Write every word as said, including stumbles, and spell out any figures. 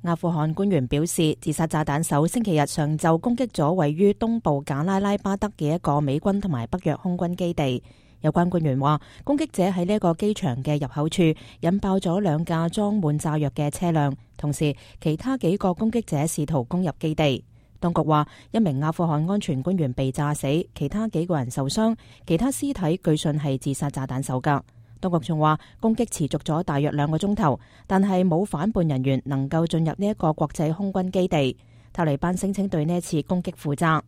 阿富汗官員表示，自殺炸彈手星期日上晝攻擊咗位於東部賈拉拉巴德嘅一個美軍同埋北約空軍基地。有關官員話，攻擊者喺呢一個機場嘅入口處引爆咗兩架裝滿炸藥嘅車輛，同時其他幾個攻擊者試圖攻入基地。當局話，一名阿富汗安全官員被炸死，其他幾個人受傷，其他屍體據信係自殺炸彈手㗎。當局仲話，攻擊持續咗大約兩個鐘頭，但係冇反叛人員能夠進入呢一個國際空軍基地。塔利班聲稱對呢一次攻擊負責。